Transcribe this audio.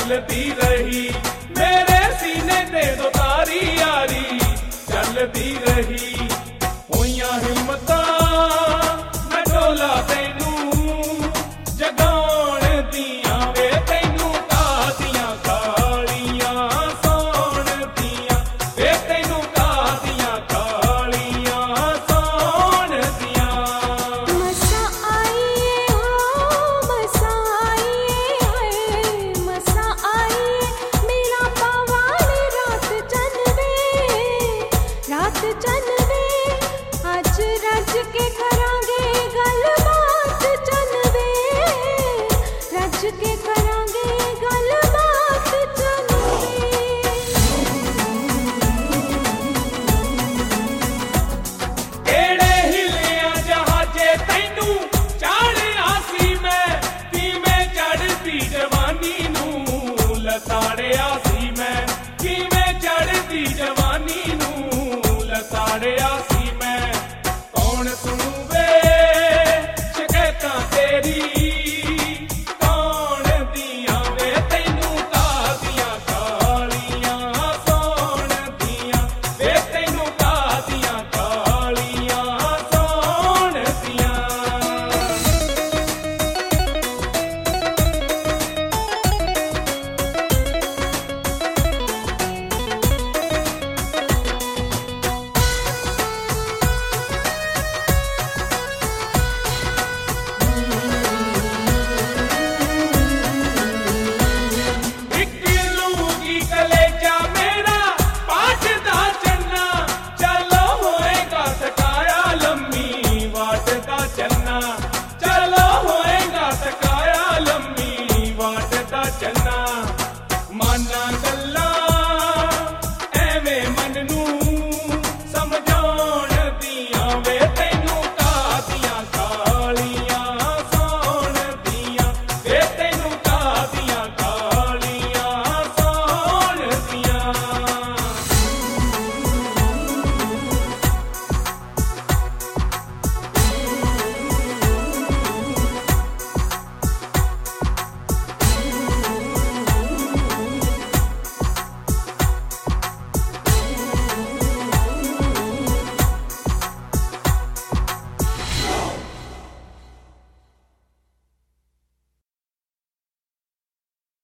चलती रही, मेरे सीने ते दो तारी यारी चलती रही। होइयां हिम्मतां मैं डोला तैनू जगाउण दियां वे, तैनू कादियां कालियां सौण दियां वे, तैनू कादियां कालियां सौण दियां। मसा आइए हो मसा आइए, मसा आइए मेरा पावाल रात चनवे, रात चनवे अज रज के करांगे गलबात चनवे, रज के करांगे गलबात चनवे। केड़े हिलिया जहाजे तैनू चाढ़िया सी मैं, किवें चढ़ती जवानी नू लताड़िया सी मैं, किवें चढ़ती जवानी नू लताड़िया सी मैं। कौन सुनूवे शिकायतां तेरी, कौन दियां वे तैनू कादियां कालियां सौण दियां वे, तैनू कादियां कालियां सौण दियां। इक लूगी कलेजा मेरा पाटदा चन्ना, चलो होएगा सकाया लम्मी वाटदा चन्ना, चलो होएगा सकाया लम्मी वाटदा चन्ना। मन